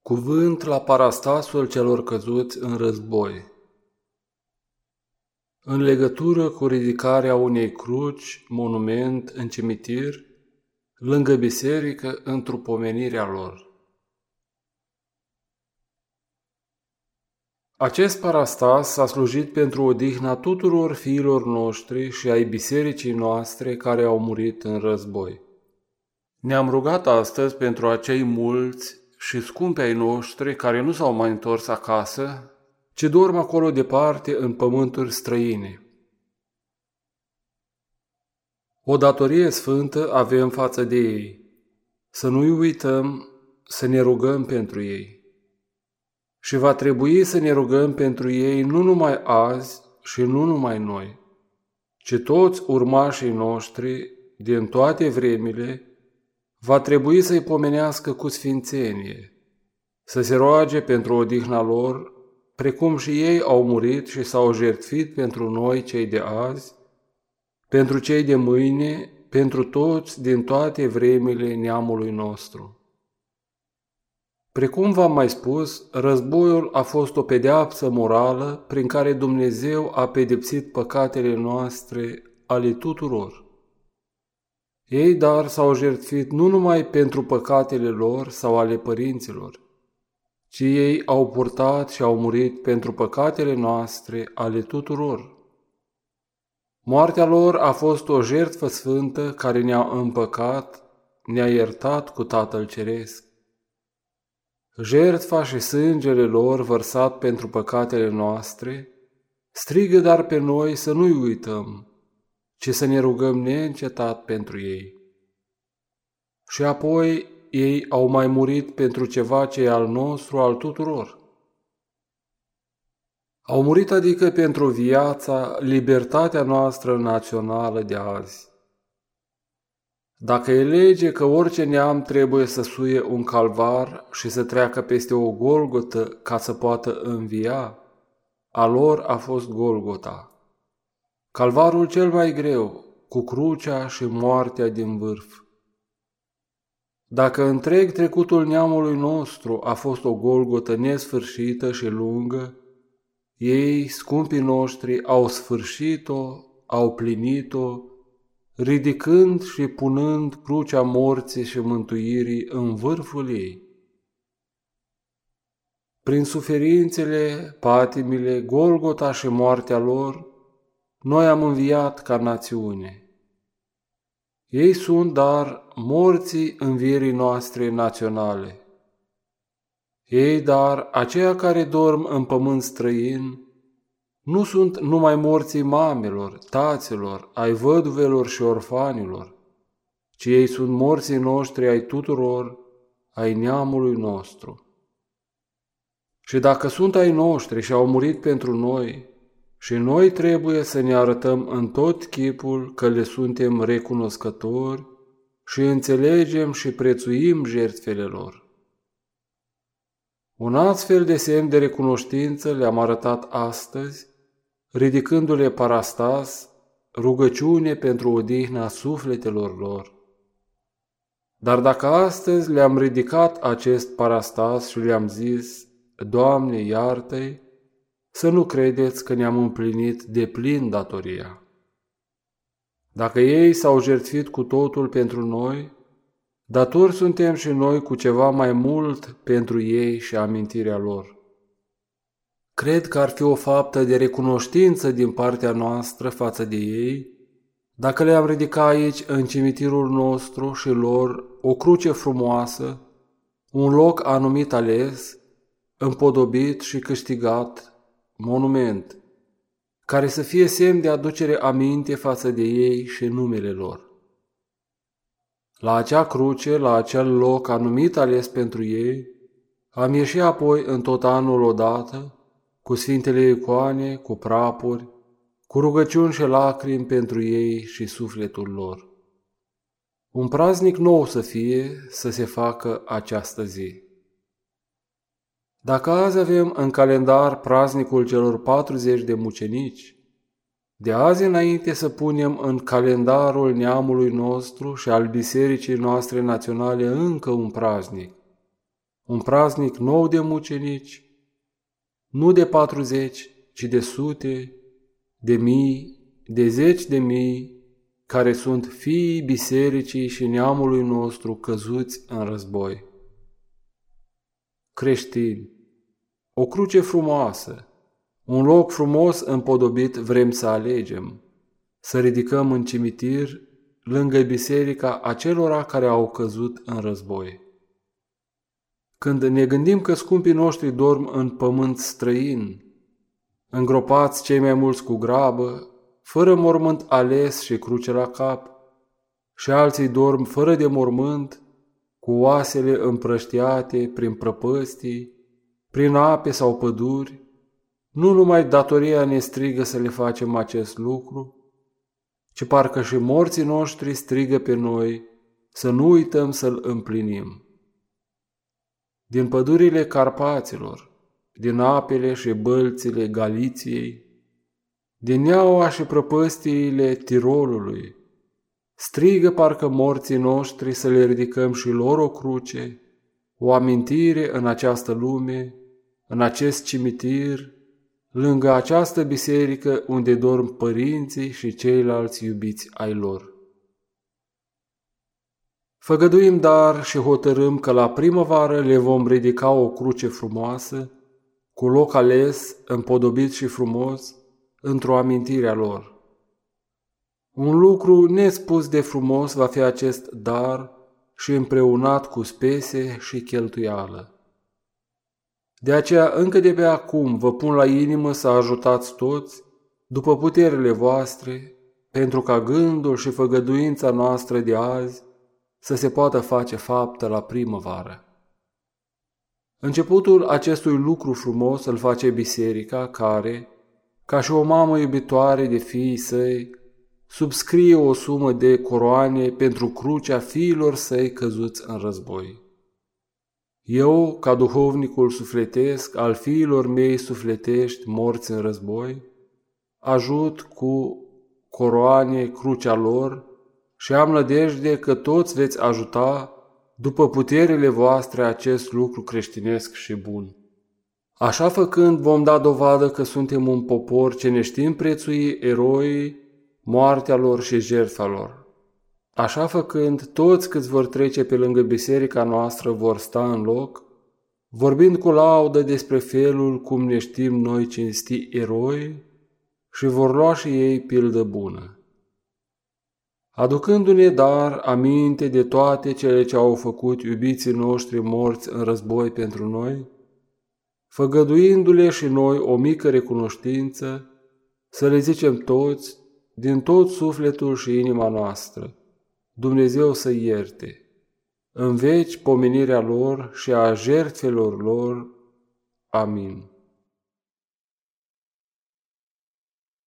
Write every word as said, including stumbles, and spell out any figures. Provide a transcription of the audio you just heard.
Cuvânt la parastasul celor căzuți în război. În legătură cu ridicarea unei cruci, monument în cimitir, lângă biserică, într-o pomenirea lor. Acest parastas a slujit pentru odihna tuturor fiilor noștri și ai bisericii noastre care au murit în război. Ne-am rugat astăzi pentru acei mulți și scumpi ai noștri care nu s-au mai întors acasă, ci dorm acolo departe în pământuri străine. O datorie sfântă avem față de ei, să nu-i uităm să ne rugăm pentru ei. Și va trebui să ne rugăm pentru ei nu numai azi și nu numai noi, ci toți urmașii noștri din toate vremile va trebui să-i pomenească cu sfințenie, să se roage pentru odihna lor, precum și ei au murit și s-au jertfit pentru noi cei de azi, pentru cei de mâine, pentru toți din toate vremile neamului nostru. Precum v-am mai spus, războiul a fost o pedeapsă morală prin care Dumnezeu a pedepsit păcatele noastre ale tuturor. Ei, dar, s-au jertfit nu numai pentru păcatele lor sau ale părinților, ci ei au purtat și au murit pentru păcatele noastre ale tuturor. Moartea lor a fost o jertfă sfântă care ne-a împăcat, ne-a iertat cu Tatăl Ceresc. Jertfa și sângele lor vărsat pentru păcatele noastre strigă dar pe noi să nu-i uităm, ci să ne rugăm neîncetat pentru ei. Și apoi ei au mai murit pentru ceva ce e al nostru, al tuturor. Au murit adică pentru viața, libertatea noastră națională de azi. Dacă e lege că orice neam trebuie să suie un calvar și să treacă peste o Golgotă ca să poată învia, a lor a fost Golgota. Calvarul cel mai greu, cu crucea și moartea din vârf. Dacă întreg trecutul neamului nostru a fost o Golgotă nesfârșită și lungă, ei, scumpii noștri, au sfârșit-o, au plinit-o, ridicând și punând crucea morții și mântuirii în vârful ei. Prin suferințele, patimile, Golgota și moartea lor, noi am înviat ca națiune. Ei sunt, dar, morții învierii noastre naționale. Ei, dar, aceia care dorm în pământ străin, nu sunt numai morții mamelor, taților, ai văduvelor și orfanilor, ci ei sunt morții noștri ai tuturor, ai neamului nostru. Și dacă sunt ai noștri și au murit pentru noi, și noi trebuie să ne arătăm în tot chipul că le suntem recunoscători și înțelegem și prețuim jertfele lor. Un astfel de semn de recunoștință le-am arătat astăzi, ridicându-le parastas, rugăciune pentru odihna sufletelor lor. Dar dacă astăzi le-am ridicat acest parastas și le-am zis, Doamne, iartă-i, să nu credeți că ne-am împlinit deplin datoria. Dacă ei s-au jertfit cu totul pentru noi, datori suntem și noi cu ceva mai mult pentru ei și amintirea lor. Cred că ar fi o faptă de recunoștință din partea noastră față de ei, dacă le-am ridicat aici în cimitirul nostru și lor o cruce frumoasă, un loc anumit ales, împodobit și câștigat, monument, care să fie semn de aducere aminte față de ei și numele lor. La acea cruce, la acel loc anumit ales pentru ei, am ieșit apoi în tot anul odată, cu sfintele icoane, cu prapuri, cu rugăciuni și lacrimi pentru ei și sufletul lor. Un praznic nou să fie, să se facă această zi. Dacă azi avem în calendar praznicul celor patruzeci de mucenici, de azi înainte să punem în calendarul neamului nostru și al bisericii noastre naționale încă un praznic, un praznic nou de mucenici, nu de patruzeci, ci de sute, de mii, de zeci de mii, care sunt fiii bisericii și neamului nostru căzuți în război. Creștini, o cruce frumoasă, un loc frumos împodobit vrem să alegem, să ridicăm în cimitir lângă biserica acelora care au căzut în război. Când ne gândim că scumpii noștri dorm în pământ străin, îngropați cei mai mulți cu grabă, fără mormânt ales și cruce la cap, și alții dorm fără de mormânt, cu oasele împrăștiate prin prăpăstii, prin ape sau păduri, nu numai datoria ne strigă să le facem acest lucru, ci parcă și morții noștri strigă pe noi să nu uităm să-l împlinim. Din pădurile Carpaților, din apele și bălțile Galiției, din Neaua și prăpăstiile Tirolului, strigă parcă morții noștri să le ridicăm și lor o cruce, o amintire în această lume, în acest cimitir, lângă această biserică unde dorm părinții și ceilalți iubiți ai lor. Făgăduim dar și hotărâm că la primăvară le vom ridica o cruce frumoasă, cu loc ales, împodobit și frumos, într-o amintire a lor. Un lucru nespus de frumos va fi acest dar și împreunat cu spese și cheltuială. De aceea încă de pe acum vă pun la inimă să ajutați toți, după puterile voastre, pentru ca gândul și făgăduința noastră de azi să se poată face faptă la primăvară. Începutul acestui lucru frumos îl face biserica care, ca și o mamă iubitoare de fiii săi, subscrie o sumă de coroane pentru crucea fiilor săi căzuți în război. Eu, ca duhovnicul sufletesc al fiilor mei sufletești morți în război, ajut cu coroane crucea lor și am nădejde că toți veți ajuta după puterile voastre acest lucru creștinesc și bun. Așa făcând vom da dovadă că suntem un popor ce ne știm prețui eroii, moartea lor și jertfa lor. Așa făcând, toți câți vor trece pe lângă biserica noastră vor sta în loc, vorbind cu laudă despre felul cum ne știm noi cinsti eroi și vor lua și ei pildă bună. Aducându-ne dar aminte de toate cele ce au făcut iubiții noștri morți în război pentru noi, făgăduindu-le și noi o mică recunoștință, să le zicem toți, din tot sufletul și inima noastră, Dumnezeu să ierte, în veci pomenirea lor și a jertfelor lor. Amin.